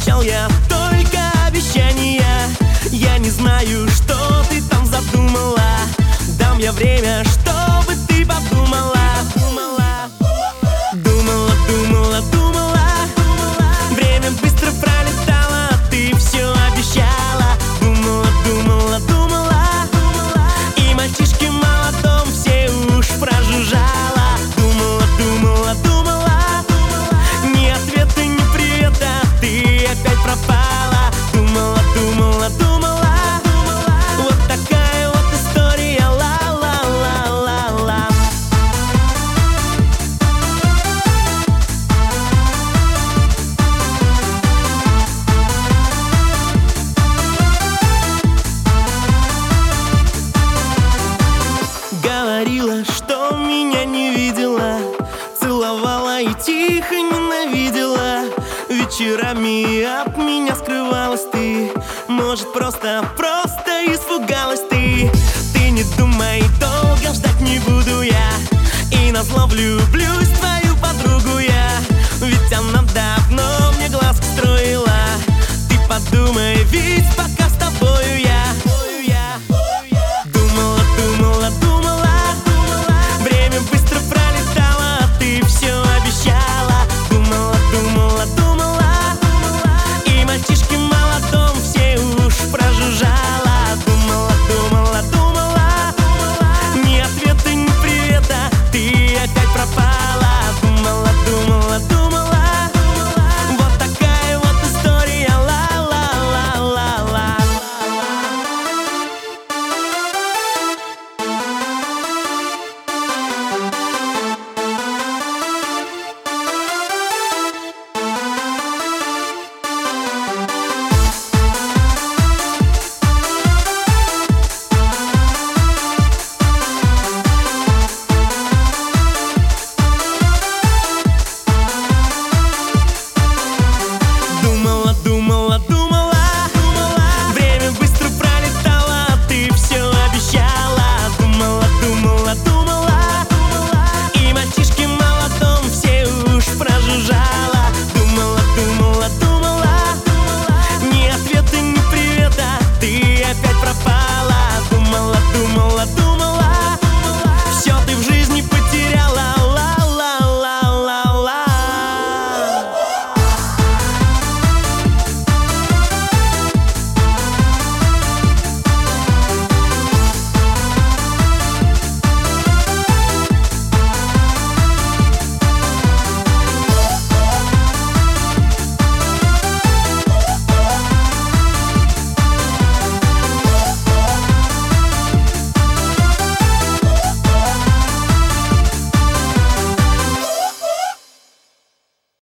Получал я только обещания. Я не знаю, что ты там задумала. Дам я время, чтобы ты подумала. Думала. Время быстро пролетало, ты все обещала. Думала. И мальчишки в молодом все уж прожужжала. Думала. Ни ответа, ни привета, ты опять пропала. Думала. Вот такая вот история, ла-ла-ла-ла-ла. Говорила, что меня не видела, целовала и тихо ненавидела. Вечерами от меня скрывалась ты. Может, просто испугалась ты. Ты не думай, долго ждать не буду я. И назло влюблюсь в твою подругу я. Ведь она